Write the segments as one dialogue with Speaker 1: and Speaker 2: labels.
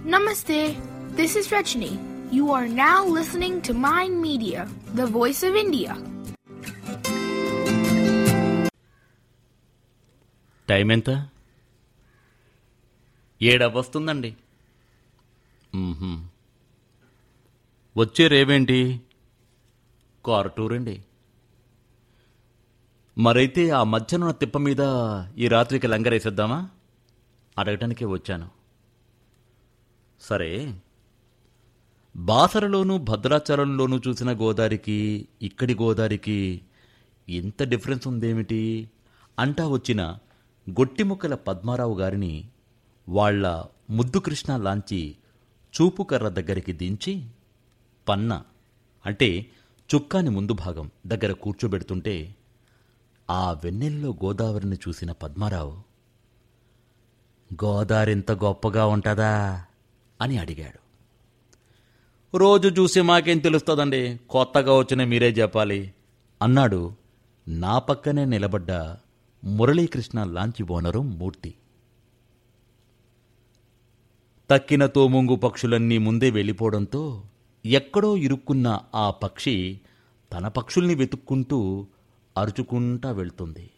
Speaker 1: Namaste. This is Rajni. You are now listening to Mind Media, the voice of India.
Speaker 2: Time ఎంత? 7 వస్తుందండి. వచ్చే రేవేంటి? Car tour అండి. మరైతే ఆ మధ్యాహ్నం తిప్ప మీద ఈ రాత్రికి లంగరేసేద్దామా అడగటానికే వచ్చాను. సరే, బాసరలోనూ భద్రాచలంలోనూ చూసిన గోదావరికి ఇక్కడి గోదావరికి ఎంత డిఫరెన్స్ ఉందేమిటి అంటా వచ్చిన గొట్టిముక్కల పద్మారావు గారిని వాళ్ల ముద్దు కృష్ణ లాంచి చూపుకర్ర దగ్గరికి దించి పన్న అంటే చుక్కాని ముందు భాగం దగ్గర కూర్చోబెడుతుంటే ఆ వెన్నెల్లో గోదావరిని చూసిన పద్మారావు, గోదావరి ఇంత గొప్పగా ఉంటుందా అని అడిగాడు. రోజు చూసి మాకేం తెలుస్తుందండి, కొత్తగా వచ్చిన మీరే చెప్పాలి అన్నాడు నా పక్కనే నిలబడ్డ మురళీకృష్ణ లాంచి ఓనరు మూర్తి. తక్కిన తోముంగు పక్షులన్నీ ముందే వెళ్ళిపోవడంతో ఎక్కడో ఇరుక్కున్న ఆ పక్షి తన పక్షుల్ని వెతుక్కుంటూ అరుచుకుంటా వెళ్తుంది.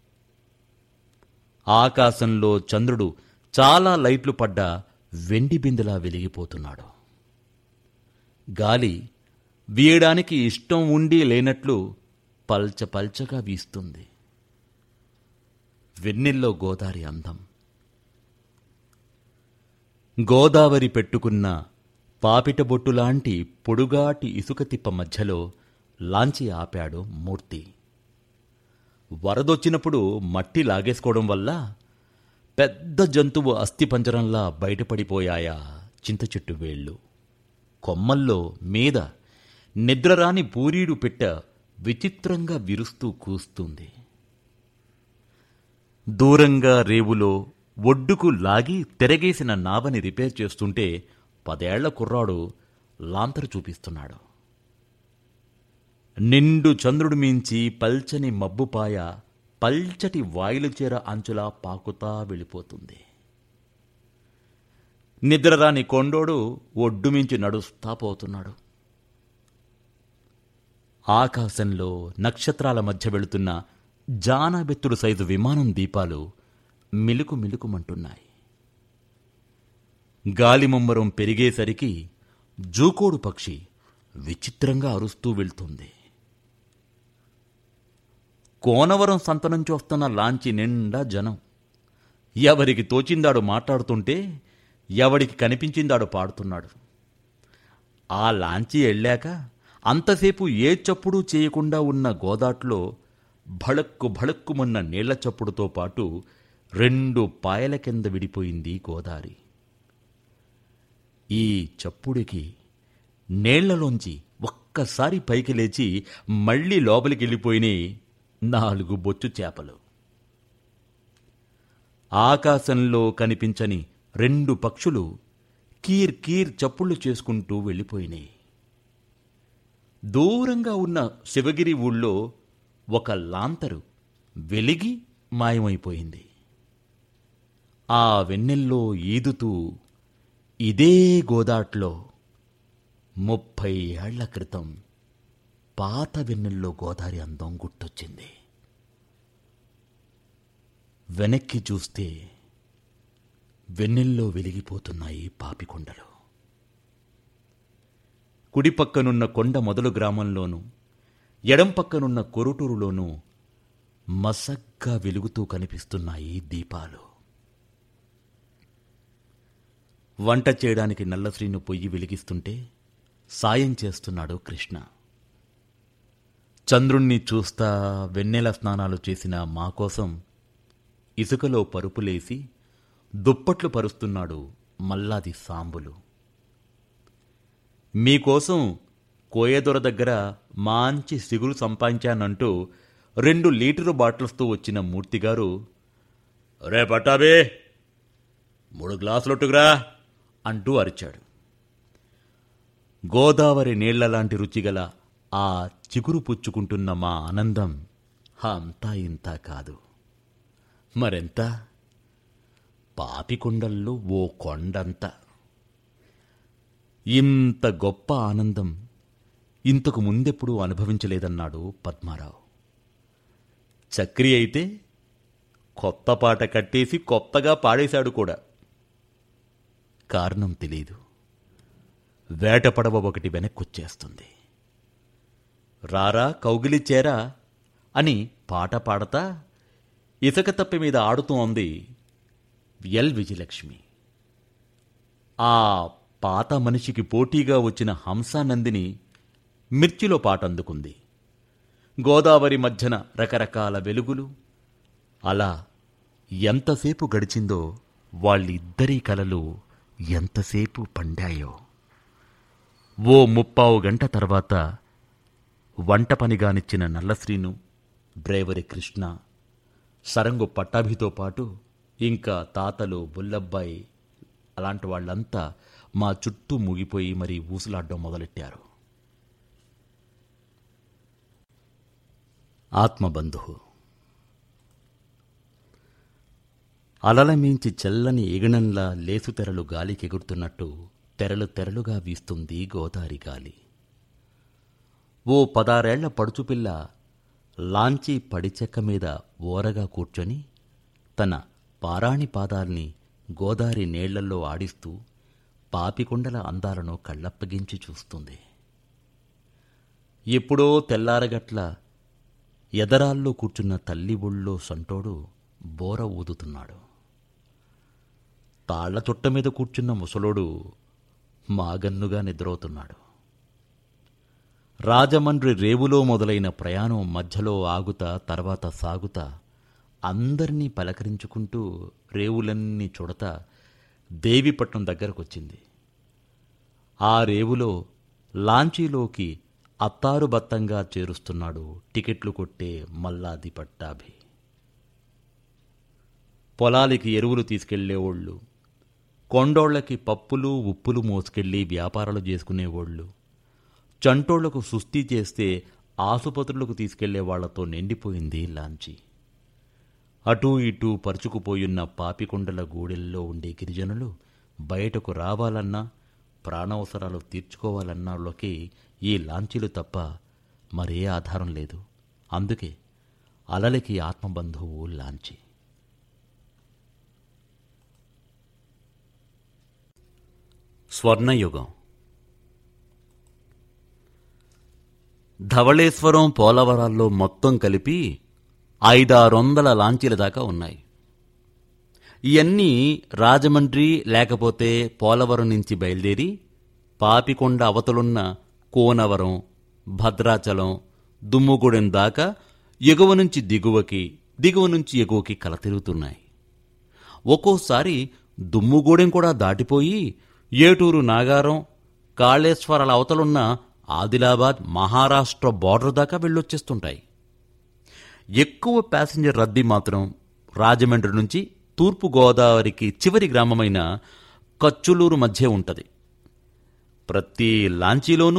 Speaker 2: ఆకాశంలో చంద్రుడు చాలా లైట్లు పడ్డ వెండి బిందెలా వెలిగిపోతున్నాడు. గాలి వీయడానికి ఇష్టం ఉండి లేనట్లు పల్చగా వీస్తుంది. వెన్నెల్లో గోదావరి అందం. గోదావరి పెట్టుకున్న పాపిటబొట్టులాంటి పొడుగాటి ఇసుక తిప్ప మధ్యలో లాంచి ఆపాడు మూర్తి. వరదొచ్చినప్పుడు మట్టి లాగేసుకోవడం వల్ల పెద్ద జంతువు అస్థిపంజరంలా బయటపడిపోయాయా చింత చెట్టు వేళ్ళు. కొమ్మల్లో మీద నిద్రరాని పూరీడు పెట్ట విచిత్రంగా విరుస్తూ కూస్తుంది. దూరంగా రేవులో ఒడ్డుకు లాగి తెరగేసిన నావని రిపేర్ చేస్తుంటే 10 ఏళ్ల కుర్రాడు లాంతరు చూపిస్తున్నాడు. నిండు చంద్రుడు మించి పల్చని మబ్బుపాయ పల్చటి వాయులుచేర అంచులా పాకుతా వెళ్ళిపోతుంది. నిద్రరాని కొండోడు ఒడ్డుమించి నడుస్తా పోతున్నాడు. ఆకాశంలో నక్షత్రాల మధ్య వెళుతున్న జానబెత్తుడు సైజు విమానం దీపాలు మిలుకు మిలుకుమంటున్నాయి. గాలి ముమ్మరం పెరిగేసరికి జూకోడు పక్షి విచిత్రంగా అరుస్తూ వెళ్తుంది. కోనవరం సంత నుంచి వస్తున్న లాంచి నిండా జనం. ఎవరికి తోచిందాడు మాట్లాడుతుంటే, ఎవడికి కనిపించిందాడు పాడుతున్నాడు. ఆ లాంచి వెళ్ళాక అంతసేపు ఏ చప్పుడు చేయకుండా ఉన్న గోదాట్లో భళక్కుమన్న నీళ్ల చప్పుడుతో పాటు 2 పాయల కింద విడిపోయింది గోదావరి. ఈ చప్పుడికి నీళ్లలోంచి ఒక్కసారి పైకి లేచి మళ్లీ లోపలికి వెళ్ళిపోయినాయి 4 బొచ్చు చేపలు. ఆకాశంలో కనిపించని 2 పక్షులు కీర్ కీర్ చప్పుళ్ళు చేసుకుంటూ వెళ్ళిపోయినాయి. దూరంగా ఉన్న శివగిరి ఊళ్ళో ఒక లాంతరు వెలిగి మాయమైపోయింది. ఆ వెన్నెల్లో ఈదుతూ ఇదే గోదాట్లో 30 ఏళ్ల క్రితం పాత వెన్నెల్లో గోదావరి అందం గుర్తొచ్చింది. వెనక్కి చూస్తే వెన్నెల్లో వెలిగిపోతున్నాయి పాపికొండలు. కుడిపక్కనున్న కొండ మొదలు గ్రామంలోనూ ఎడం పక్కనున్న కొరుటూరులోనూ మసగ్గా వెలుగుతూ కనిపిస్తున్నాయి దీపాలు. వంట చేయడానికి నల్లశ్రీను పొయ్యి వెలిగిస్తుంటే సాయం చేస్తున్నాడు కృష్ణ. చంద్రుణ్ణి చూస్తా వెన్నెల స్నానాలు చేసిన మా కోసం ఇసుకలో పరుపులేసి దుప్పట్లు పరుస్తున్నాడు మల్లాది సాంబులు. మీకోసం కోయదొర దగ్గర మంచి సిగురు సంపాదించానంటూ 2 లీటరు బాటిల్స్తో వచ్చిన మూర్తిగారు, రే పట్టాబే 3 గ్లాసులొట్టుకురా అంటూ అరిచాడు. గోదావరి నీళ్లలాంటి రుచిగల ఆ చిగురు పుచ్చుకుంటున్న మా ఆనందం అంతా ఇంతా కాదు, మరెంత, పాపికొండల్లో ఓ కొండంత. ఇంత గొప్ప ఆనందం ఇంతకు ముందెప్పుడూ అనుభవించలేదన్నాడు పద్మారావు. చక్రి అయితే కొత్త పాట కట్టేసి కొత్తగా పాడేశాడు కూడా. కారణం తెలీదు. వేటపడవ ఒకటి వెనక్కొచ్చేస్తుంది. రారా కౌగిలి చేరా అని పాట పాడతా ఇసుక తప్పి మీద ఆడుతూ ఉంది ఎల్ విజయలక్ష్మి. ఆ పాత మనిషికి పోటీగా వచ్చిన హంసానందిని మిర్చిలో పాట అందుకుంది. గోదావరి మధ్యన రకరకాల వెలుగులు. అలా ఎంతసేపు గడిచిందో, వాళ్ళిద్దరి కలలు ఎంతసేపు పండాయో. ఓ 30 గంట తర్వాత వంట పనిగానిచ్చిన నల్లశ్రీను, డ్రైవరి కృష్ణ, సరంగు పట్టాభితో పాటు ఇంకా తాతలు, బుల్లబ్బాయి అలాంటి వాళ్ళంతా మా చుట్టూ ముగిపోయి మరీ ఊసులాడ్డం మొదలెట్టారు. ఆత్మబంధువు అలలమించి చల్లని ఎగినంలా లేసుతెరలు గాలికెగురుతున్నట్టు తెరలు తెరలుగా వీస్తుంది గోదారి గాలి. ఓ 16 ఏళ్ల పడుచుపిల్ల లాంచీ పడిచెక్క మీద ఓరగా కూర్చొని తన పారాణి పాదాల్ని గోదారి నీళ్లల్లో ఆడిస్తూ పాపికొండల అందాలను కళ్ళప్పగించి చూస్తుంది. ఎప్పుడో తెల్లారగట్ల ఎదరాల్లో కూర్చున్న తల్లి ఒళ్ళో సంటోడు బోర ఊదుతున్నాడు. తాళ్ల చుట్ట మీద కూర్చున్న ముసలోడు మాగన్నుగా నిద్రవుతున్నాడు. రాజమండ్రి రేవులో మొదలైన ప్రయాణం మధ్యలో ఆగుతా, తర్వాత సాగుతా, అందర్నీ పలకరించుకుంటూ రేవులన్నీ చూడతా దేవిపట్నం దగ్గరకొచ్చింది. ఆ రేవులో లాంచీలోకి అత్తారుబత్తంగా చేరుస్తున్నాడు టికెట్లు కొట్టే మల్లాది పట్టాభి. పొలాలకి ఎరువులు తీసుకెళ్లేవాళ్ళు, కొండోళ్లకి పప్పులు ఉప్పులు మోసుకెళ్లి వ్యాపారాలు చేసుకునేవాళ్ళు, చంటోళ్లకు సుస్థి చేస్తే ఆసుపత్రులకు తీసుకెళ్లే వాళ్లతో నిండిపోయింది లాంచీ. అటూ ఇటూ పరుచుకుపోయున్న పాపికొండల గూడెల్లో ఉండే గిరిజనులు బయటకు రావాలన్నా, ప్రాణావసరాలు తీర్చుకోవాలన్నాళ్ళకి ఈ లాంచీలు తప్ప మరే ఆధారం లేదు. అందుకే అలలకి ఆత్మబంధువు లాంచీ. స్వర్ణయుగం. ధవళేశ్వరం, పోలవరాల్లో మొత్తం కలిపి 500-600 లాంచీల దాకా ఉన్నాయి. ఇవన్నీ రాజమండ్రి లేకపోతే పోలవరం నుంచి బయలుదేరి పాపికొండ అవతలున్న కోనవరం, భద్రాచలం, దుమ్ముగూడెం దాకా ఎగువ నుంచి దిగువకి, దిగువ నుంచి ఎగువకి కల తిరుగుతున్నాయి. ఒక్కోసారి దుమ్ముగూడెం కూడా దాటిపోయి ఏటూరు, నాగారం, కాళేశ్వరాల అవతలున్న ఆదిలాబాద్, మహారాష్ట్ర బోర్డర్ దాకా వెళ్ళొచ్చేస్తుంటాయి. ఎక్కువ ప్యాసింజర్ రద్దీ మాత్రం రాజమండ్రి నుంచి తూర్పు గోదావరికి చివరి గ్రామమైన కచ్చులూరు మధ్య ఉంటుంది. ప్రతి లాంచీలోనూ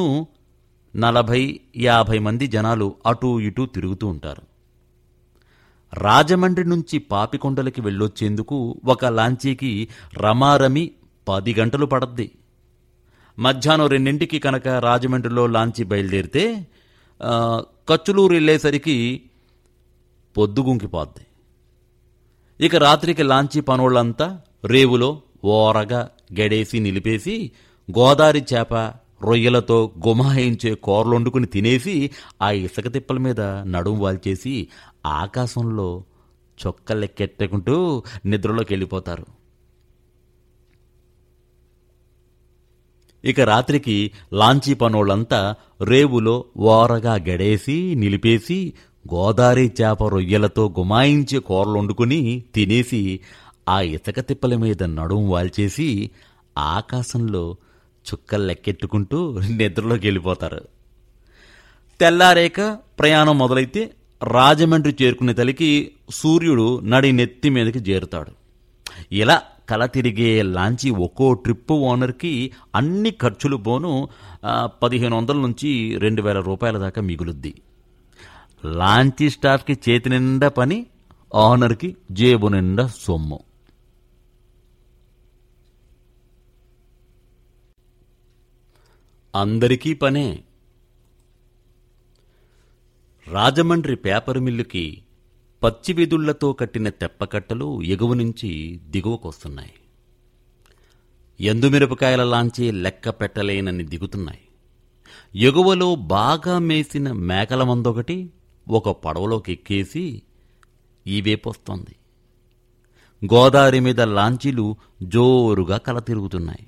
Speaker 2: 40-50 మంది జనాలు అటూ ఇటూ తిరుగుతూ ఉంటారు. రాజమండ్రి నుంచి పాపికొండలకి వెళ్ళొచ్చేందుకు ఒక లాంచీకి రమారమి 10 గంటలు పడద్ది. మధ్యాహ్నం 2ంటికి కనుక రాజమండ్రిలో లాంచీ బయలుదేరితే కచ్చులూరు వెళ్ళేసరికి పొద్దుగుంకిపోద్ది. ఇక రాత్రికి లాంచీ పనోళ్లంతా రేవులో ఓరగా గడేసి నిలిపేసి గోదారి చేప, రొయ్యలతో గుమాయించే కూరలొండుకుని తినేసి ఆ ఇసుక తిప్పల మీద నడుము వాల్చేసి ఆకాశంలో చొక్కలెక్కెట్టుకుంటూ నిద్రలోకి వెళ్ళిపోతారు. ఇక రాత్రికి లాంచీ పనోళ్లంతా రేవులో ఓరగా గడేసి నిలిపేసి గోదారి చేప, రొయ్యలతో గుమాయించే కూరలొండుకుని తినేసి ఆ ఇసుక తిప్పల మీద నడుము వాల్చేసి ఆకాశంలో చుక్కలెక్కెట్టుకుంటూ నిద్రలోకి వెళ్ళిపోతారు. తెల్లారేక ప్రయాణం మొదలైతే రాజమండ్రి చేరుకునే తలికి సూర్యుడు నడి నెత్తి మీదకి చేరుతాడు. ఇలా కల తిరిగే లాంచీ ఒక్కో ట్రిప్పు ఓనర్కి అన్ని ఖర్చులు పోను 1500 నుంచి 2000 రూపాయల దాకా మిగులుద్ది. లాంచీ స్టాఫ్కి చేతి నిండా పని, ఓనర్కి జేబు నిండా సొమ్ము. అందరికీ పనే. రాజమండ్రి పేపరు మిల్లుకి పచ్చి వెదుళ్లతో కట్టిన తెప్పకట్టలు ఎగువ నుంచి దిగువకొస్తున్నాయి. ఎండుమిరపకాయల లాంచి లెక్క పెట్టలేనని దిగుతున్నాయి. ఎగువలో బాగా మేసిన మేకల మందొకటి ఒక పడవలోకి ఎక్కేసి ఈవేపొస్తోంది. గోదావరి మీద లాంచీలు జోరుగా కల తిరుగుతున్నాయి.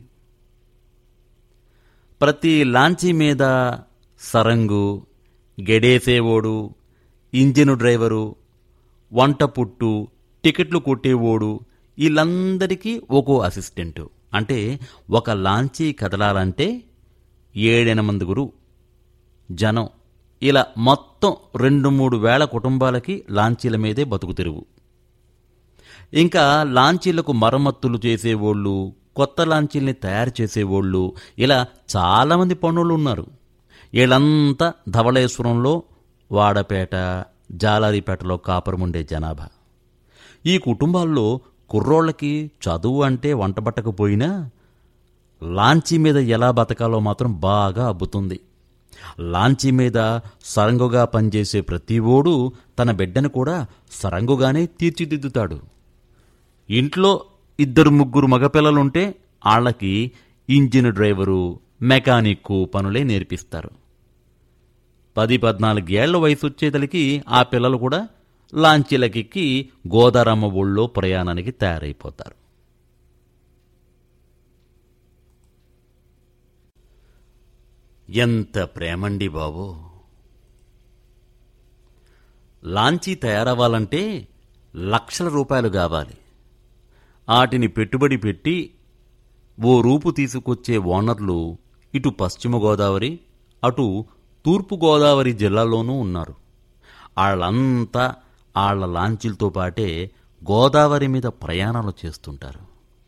Speaker 2: ప్రతి లాంచీ మీద సరంగు, గెడేసేవోడు, ఇంజిను డ్రైవరు, వంట పుట్టు, టికెట్లు కొట్టేవోడు, వీళ్ళందరికీ ఒక్కో అసిస్టెంటు. అంటే ఒక లాంచీ కదలాలంటే 7-8 జనం. ఇలా మొత్తం 2-3 వేల కుటుంబాలకి లాంచీల మీదే బతుకు తెరువు. ఇంకా లాంచీలకు మరమ్మతులు చేసేవోళ్ళు, కొత్త లాంచీల్ని తయారు చేసేవోళ్ళు, ఇలా చాలామంది పనులు ఉన్నారు. వీళ్ళంతా ధవళేశ్వరంలో, వాడపేట, జాలారిపేటలో కాపురముండే జనాభా. ఈ కుటుంబాల్లో కుర్రోళ్ళకి చదువు అంటే వంటబట్టకపోయినా లాంచీ మీద ఎలా బతకాలో మాత్రం బాగా అబ్బుతుంది. లాంచీ మీద సరంగుగా పనిచేసే ప్రతి ఓడు తన బిడ్డను కూడా సరంగుగానే తీర్చిదిద్దుతాడు. ఇంట్లో 2-3 మగపిల్లలుంటే ఆళ్లకి ఇంజిన్ డ్రైవరు, మెకానిక్కు పనులే నేర్పిస్తారు. 10-14 ఏళ్ల వయసు వచ్చేతలికి ఆ పిల్లలు కూడా లాంచీలకెక్కి గోదారమ్మ ఊళ్ళో ప్రయాణానికి తయారైపోతారు. ఎంత ప్రేమండి బాబు! లాంచీ తయారవ్వాలంటే లక్షల రూపాయలు కావాలి. వాటిని పెట్టుబడి పెట్టి ఓ రూపు తీసుకొచ్చే ఓనర్లు ఇటు పశ్చిమ గోదావరి, అటు తూర్పు గోదావరి జిల్లాల్లోనూ ఉన్నారు. వాళ్ళంతా వాళ్ళ లాంచీలతో పాటే గోదావరి మీద ప్రయాణాలు చేస్తుంటారు.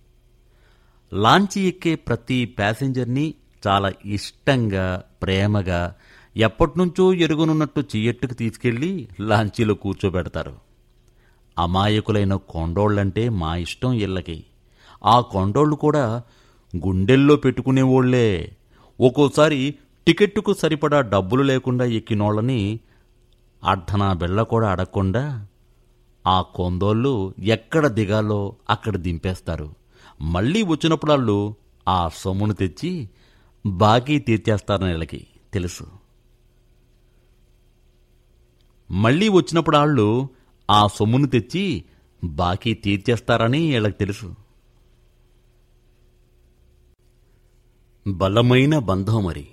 Speaker 2: లాంచీ ఎక్కే ప్రతి ప్యాసింజర్ని చాలా ఇష్టంగా, ప్రేమగా, ఎప్పటినుంచో ఎరుగునున్నట్టు చెయ్యట్టుకు తీసుకెళ్లి లాంచీలో కూర్చోబెడతారు. అమాయకులైన కొండోళ్లంటే మా ఇష్టం ఇళ్ళకి. ఆ కొండోళ్లు కూడా గుండెల్లో పెట్టుకునేవోళ్లే. ఒక్కోసారి టికెట్టుకు సరిపడా డబ్బులు లేకుండా ఎక్కినోళ్ళని అర్ధనా బిళ్ళ కూడా అడగకుండా ఆ కొందోళ్ళు ఎక్కడ దిగాలో అక్కడ దింపేస్తారు. మళ్ళీ వచ్చినప్పుడు వాళ్ళు ఆ సొమ్మును తెచ్చి బాకీ తీర్చేస్తారని వీళ్ళకి తెలుసు. మళ్ళీ వచ్చినప్పుడు వాళ్ళు ఆ సొమ్మును తెచ్చి బాకీ తీర్చేస్తారని వీళ్ళకి తెలుసు. బలమైన బంధం మరి.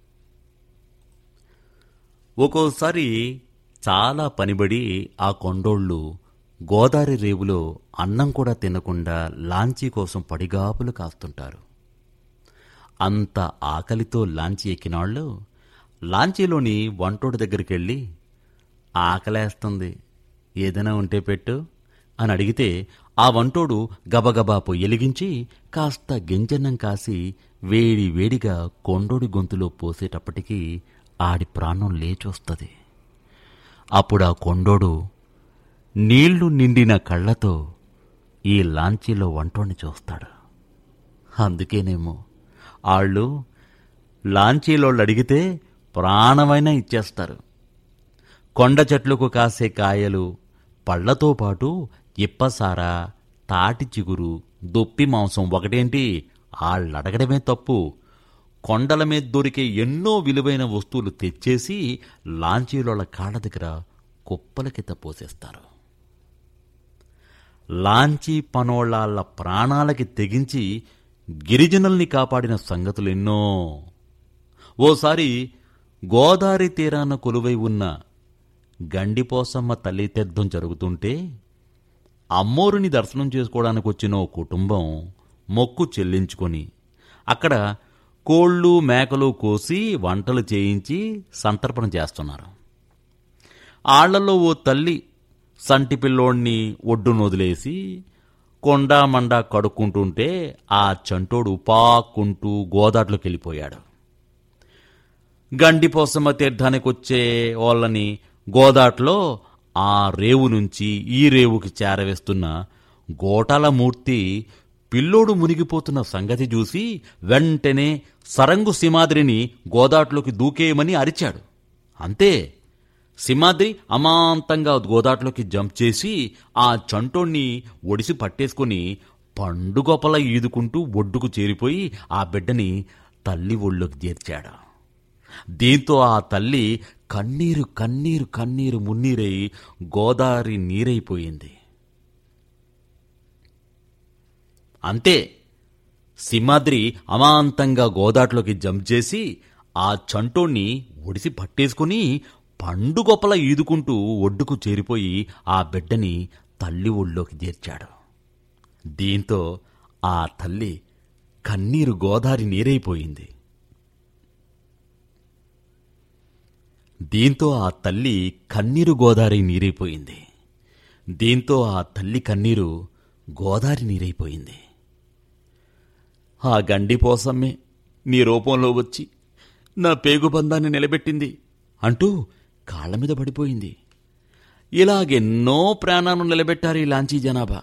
Speaker 2: ఒక్కోసారి చాలా పనిబడి ఆ కొండోళ్ళు గోదావరి రేవులో అన్నం కూడా తినకుండా లాంచీ కోసం పడిగాపులు కాస్తుంటారు. అంత ఆకలితో లాంచీ ఎక్కినాళ్ళు లాంచీలోని వంటోడి దగ్గరికెళ్ళి, ఆకలేస్తుంది, ఏదైనా ఉంటే పెట్టు అని అడిగితే ఆ వంటోడు గబగబా పొయ్యెలిగించి కాస్త గింజన్నం కాసి వేడి వేడిగా కొండోడి గొంతులో పోసేటప్పటికీ ఆడి ప్రాణం లేచొస్తుంది. అప్పుడు ఆ కొండోడు నీళ్లు నిండిన కళ్లతో ఈ లాంచీలో వంటోడిని చూస్తాడు. అందుకేనేమో ఆళ్ళు లాంచీలోళ్ళు అడిగితే ప్రాణమైనా ఇచ్చేస్తారు. కొండ చెట్లకు కాసే కాయలు, పళ్లతో పాటు ఇప్పసార, తాటి చిగురు, దొప్పి మాంసం ఒకటేంటి ఆళ్ళడగడమే తప్పు. కొండల మీద దొరికే ఎన్నో విలువైన వస్తువులు తెచ్చేసి లాంచీలోళ్ళ కాళ్ళ దగ్గర కుప్పలకిత పోసేస్తారు. లాంచీ పనోళ్ళ ప్రాణాలకి తెగించి గిరిజనుల్ని కాపాడిన సంగతులెన్నో. ఓసారి గోదావరి తీరాన కొలువై ఉన్న గండిపోసమ్మ తల్లి తీర్థం జరుగుతుంటే అమ్మోరుని దర్శనం చేసుకోవడానికి వచ్చిన ఓ కుటుంబం మొక్కు చెల్లించుకొని అక్కడ కోళ్ళు, మేకలు కోసి వంటలు చేయించి సంతర్పణ చేస్తున్నారు. ఆళ్లలో ఓ తల్లి సంటి పిల్లోడిని ఒడ్డును వదిలేసి కొండామండా కడుక్కుంటుంటే ఆ చంటోడు పాక్కుంటూ గోదాట్లోకి వెళ్ళిపోయాడు. గండిపోసమ్మ తీర్థానికి వచ్చే వాళ్ళని గోదాట్లో ఆ రేవు నుంచి ఈ రేవుకి చేరవేస్తున్న గోటాల మూర్తి పిల్లోడు మునిగిపోతున్న సంగతి చూసి వెంటనే సరంగు సింహాద్రిని గోదాట్లోకి దూకేయమని అరిచాడు. అంతే, సింహాద్రి అమాంతంగా గోదాట్లోకి జంప్ చేసి ఆ చంటోణ్ణి ఒడిసి పట్టేసుకుని పండుగొపల ఈదుకుంటూ ఒడ్డుకు చేరిపోయి ఆ బిడ్డని తల్లి ఒళ్ళోకి చేర్చాడు. దీంతో ఆ తల్లి కన్నీరు కన్నీరు కన్నీరు మున్నీరై గోదావరి నీరైపోయింది. అంతే, సింహాద్రి అమాంతంగా గోదాట్లోకి జంప్ చేసి ఆ చంటోణ్ణి ఒడిసి పట్టేసుకుని పండుగొపల ఈదుకుంటూ ఒడ్డుకు చేరిపోయి ఆ బిడ్డని తల్లి ఒళ్ళోకి చేర్చాడు. దీంతో ఆ తల్లి కన్నీరు గోదావరి నీరైపోయింది. దీంతో ఆ తల్లి కన్నీరు గోదావరి నీరైపోయింది. దీంతో ఆ తల్లి కన్నీరు గోదావరి నీరైపోయింది. ఆ గండిపోసమ్మే నీ రూపంలో వచ్చి నా పేగుబంధాన్ని నిలబెట్టింది అంటూ కాళ్ల మీద పడిపోయింది. ఇలాగెన్నో ప్రాణాలను నిలబెట్టారు ఈ లాంచీ జనాభా.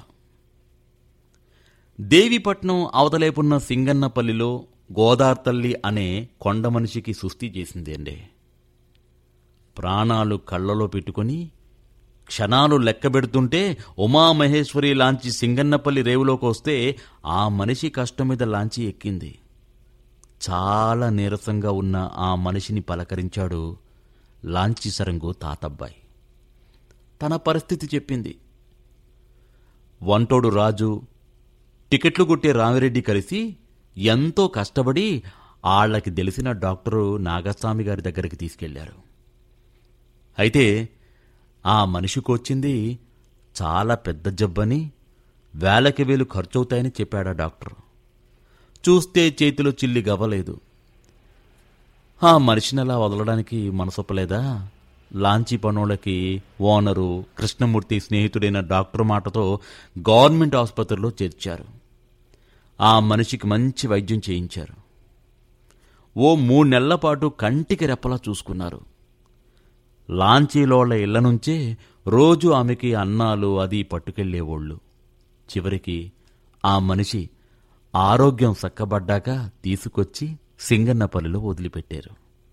Speaker 2: దేవీపట్నం అవతలేపున్న సింగన్నపల్లిలో గోదార్ తల్లి అనే కొండ మనిషికి సుస్థి చేసిందండి. ప్రాణాలు కళ్లలో పెట్టుకుని క్షణాలు లెక్కబెడుతుంటే ఉమామహేశ్వరి లాంచీ సింగన్నపల్లి రేవులోకి వస్తే ఆ మనిషి కష్టం మీద లాంచీ ఎక్కింది. చాలా నీరసంగా ఉన్న ఆ మనిషిని పలకరించాడు లాంచీ సరంగు తాతబ్బాయి. తన పరిస్థితి చెప్పింది. వంటోడు రాజు, టికెట్లు కొట్టే రామిరెడ్డి కలిసి ఎంతో కష్టపడి ఆళ్లకి తెలిసిన డాక్టరు నాగస్వామి గారి దగ్గరికి తీసుకెళ్లారు. అయితే ఆ మనిషికొచ్చింది చాలా పెద్ద జబ్బని, వేలకి వేలు ఖర్చవుతాయని చెప్పాడా డాక్టర్. చూస్తే చేతిలో చిల్లి గవ్వలేదు. ఆ మనిషిని అలా వదలడానికి మనసొప్పలేదా? లాంచీ పనులకి ఓనరు కృష్ణమూర్తి స్నేహితుడైన డాక్టర్ మాటతో గవర్నమెంట్ ఆసుపత్రిలో చేర్చారు. ఆ మనిషికి మంచి వైద్యం చేయించారు. ఓ 3 నెలల పాటు కంటికి రెప్పలా చూసుకున్నారు. లాంచీలోళ్ల ఇళ్ల నుంచే రోజు ఆమెకి అన్నాలు అది పట్టుకెళ్లేవోళ్లు. చివరికి ఆ మనిషి ఆరోగ్యం సక్కబడ్డాక తీసుకొచ్చి సింగన్నపల్లిలో వదిలిపెట్టారు.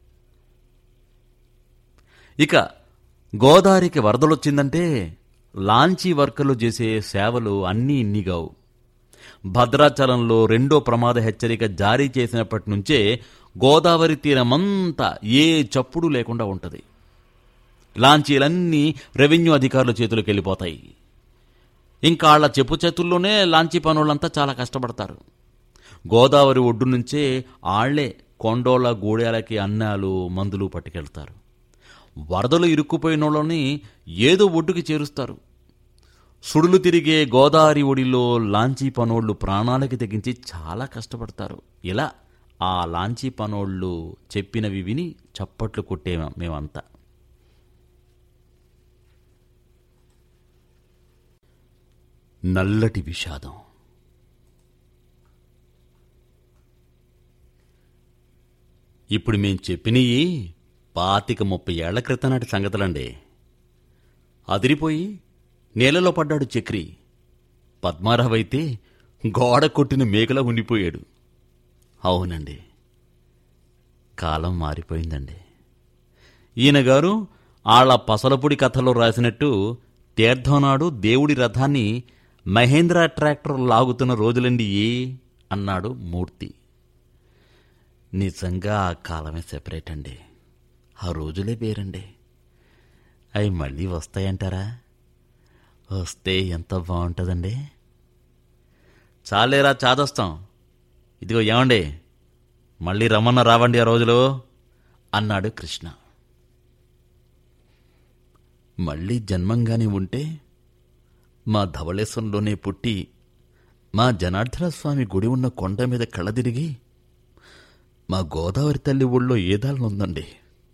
Speaker 2: ఇక గోదావరికి వరదలొచ్చిందంటే లాంచీ వర్కర్లు చేసే సేవలు అన్నీ ఇన్నిగావు. భద్రాచలంలో 2వ ప్రమాద హెచ్చరిక జారీ చేసినప్పటి నుంచే గోదావరి తీరమంతా ఏ చప్పుడు లేకుండా ఉంటుంది. లాంచీలన్నీ రెవెన్యూ అధికారుల చేతులకు వెళ్ళిపోతాయి. ఇంకా వాళ్ళ చెప్పు చేతుల్లోనే లాంచీ పనులంతా చాలా కష్టపడతారు. గోదావరి ఒడ్డు నుంచే ఆళ్లే కొండోళ్ళ గూడెలకి అన్నాలు మందులు పట్టుకెళ్తారు. వరదలు ఇరుక్కుపోయిన వాళ్ళని ఏదో ఒడ్డుకి చేరుస్తారు. సుడులు తిరిగే గోదావరి ఒడిలో లాంచీ పనోళ్లు ప్రాణాలకి తెగించి చాలా కష్టపడతారు. ఇలా ఆ లాంచీ పనోళ్లు చెప్పినవి విని చప్పట్లు కొట్టే మేమంతా. నల్లటి విషాదం. ఇప్పుడు మేం చెప్పినవి 25-30 ఏళ్ల క్రితం నాటి సంగతులండి. అదిరిపోయి నేలలో పడ్డాడు చక్రి. పద్మారావైతే గోడ కొట్టిన మేకలా ఉండిపోయాడు. అవునండి, కాలం మారిపోయిందండి. ఈయనగారు ఆళ్ల పసలపొడి కథలో రాసినట్టు తీర్థంనాడు దేవుడి రథాన్ని మహేంద్ర ట్రాక్టర్ లాగుతున్న రోజులండి అన్నాడు మూర్తి. నిజంగా ఆ కాలమే సెపరేట్ అండి. ఆ రోజులే వేరండి. అవి మళ్ళీ వస్తాయంటారా? వస్తే ఎంత బాగుంటుందండి. చాలేరా చాదస్తాం. ఇదిగో ఏమండి, మళ్ళీ రమ్మన్న రావండి ఆ రోజులు అన్నాడు కృష్ణ. మళ్ళీ జన్మంగానే ఉంటే మా ధవళేశ్వరంలోనే పుట్టి మా జనార్దన స్వామి గుడి ఉన్న కొండ మీద కళ్ళదిరిగి మా గోదావరి తల్లి ఊళ్ళో ఏదాలనుందండి.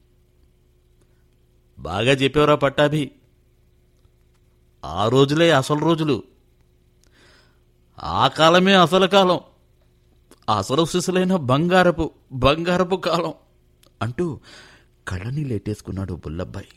Speaker 2: బాగా చెప్పేవరా పట్టాభి. ఆ రోజులే అసలు రోజులు. ఆ కాలమే అసలు కాలం. అసలు సిసలైన బంగారపు కాలం అంటూ కళ్ళనీళ్ళెట్టేసుకున్నాడు బుల్లబ్బాయి.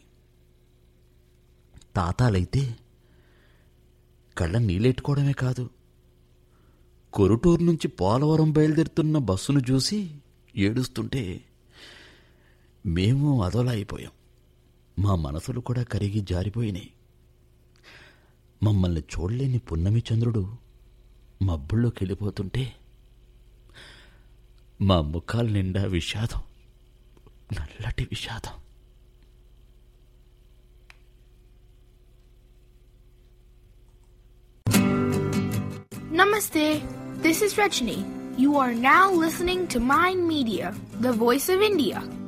Speaker 2: తాతాలైతే కళ్ళ నీళ్ళెట్టుకోవడమే కాదు, కొరుటూరు నుంచి పోలవరం బయలుదేరుతున్న బస్సును చూసి ఏడుస్తుంటే మేము అదోలా అయిపోయాం. మా మనసులు కూడా కరిగి జారిపోయినాయి. మమ్మల్ని చూడలేని పున్నమి చంద్రుడు మబ్బుల్లోకి వెళ్ళిపోతుంటే మా ముఖాల నిండా విషాదం, నల్లటి విషాదం.
Speaker 1: Namaste. This is Rajni. You are now listening to Mind Media, the voice of India.